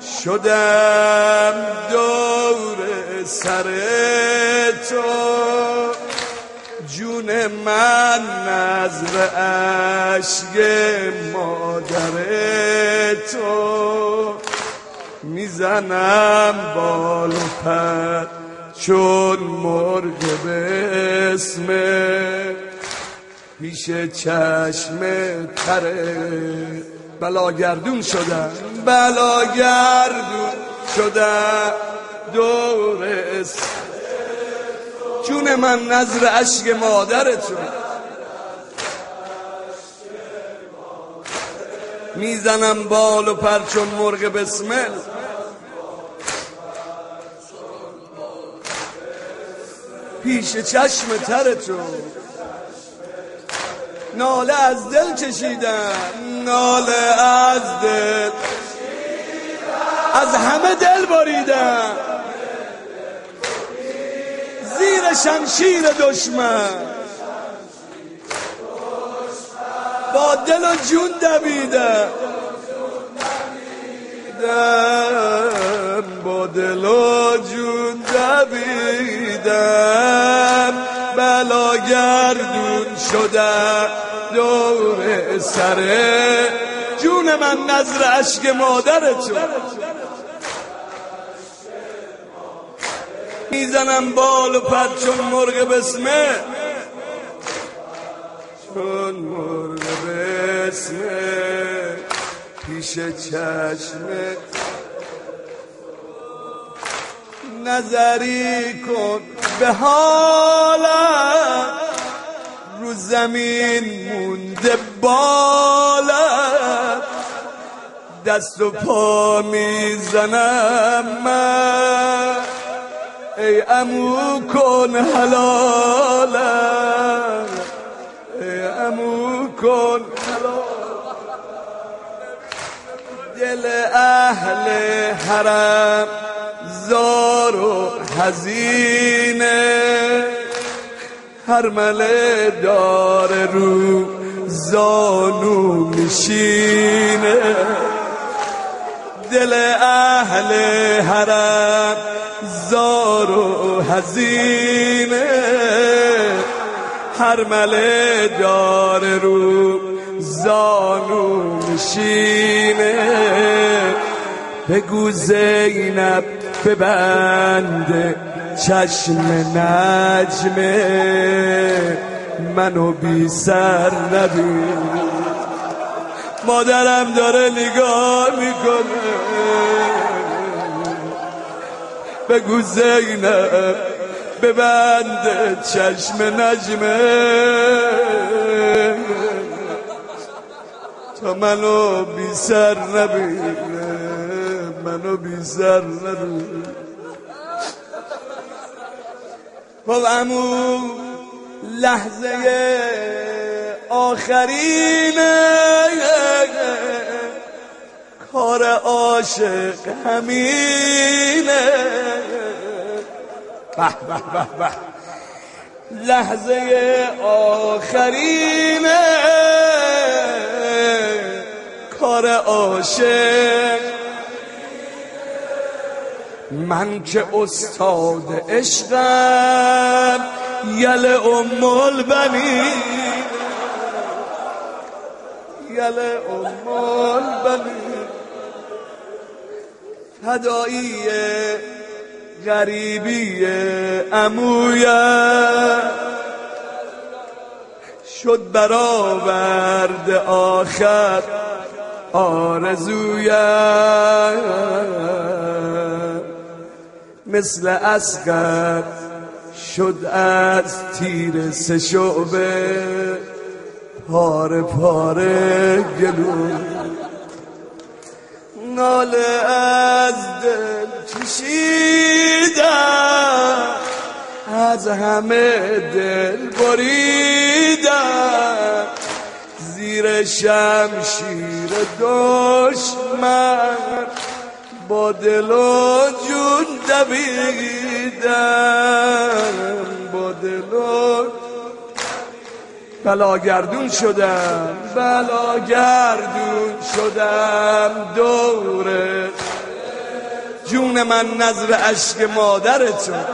شدم دور سر تو، جون من نذر اشک مادر تو، میزنم بال و پر چون مرغ به اسم پیش چشم تره. بلاگردون شدم، بلاگردون شدم دور اسم، جون من نذر اشک مادرتون، میزنم بال و پر چون مرغ بسمل. پیش چشم ترتون ناله از دل کشیدم، ناله از دل، از همه دل بریدم، زیر شمشیر دشمن با دل و جون دویدم، با دل و جون دویدم. بلاگردون شدم دور سره، جون من نذر اشک مادرتون، میزنم بال و پر چون مرغ بسمه، چون مرغ بسمه پیش چشم. نظری کن به حالم، رو زمین مونده بالم، دست و پا میزنم من، ای عمو کن حلالم، ای عمو کن حلالم. دل اهل حرم زار و حزینه، هرمله داره رو زانو میشینه. دل اهل حرم زار و حزینه، هرمله داره رو زانو میشینه. بگو زینب ببند چشم نجمه، منو بی سر نبین. مادرم داره نگاه میکنه، بگو زینب ببند چشم نجمه، تا منو بی سر نبینه، منو بی سر نبینه. خب عمو لحظه آخرینه، کار عاشق همینه. به به به به، لحظه آخرینه، کار عاشق. من که استاد عشقم، یل ام البنین، یل ام البنین، فدایی غریبی عمویم، شد برآورد آخر آرزویم. مثل اصغر شد از تیر سه شعبه، پاره پاره گلوم. ناله از دل کشیدم، از همه دل بریدم، زیر شمشیر دشمن با دل و جون دویدم، با دل و بلاگردون شدم، بلاگردون شدم دوره. جون من نظر عشق مادرتون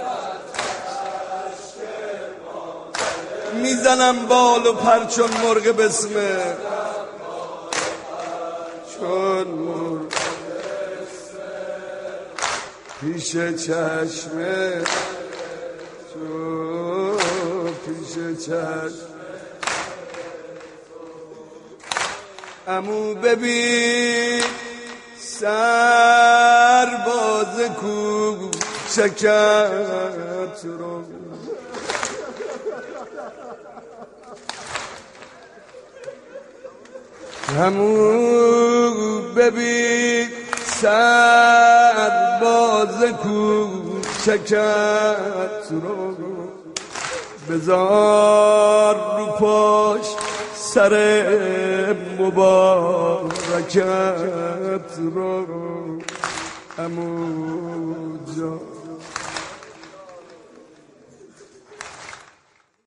میزنم بال و پر چون مرغ بسمه چون مرغ پیش چشمه تو پیش چشم عمو ببین سرباز کوچکت رو عمو ببین سرباز کوچکت رو بذار رو پاش سر مبارکت رو عمو جان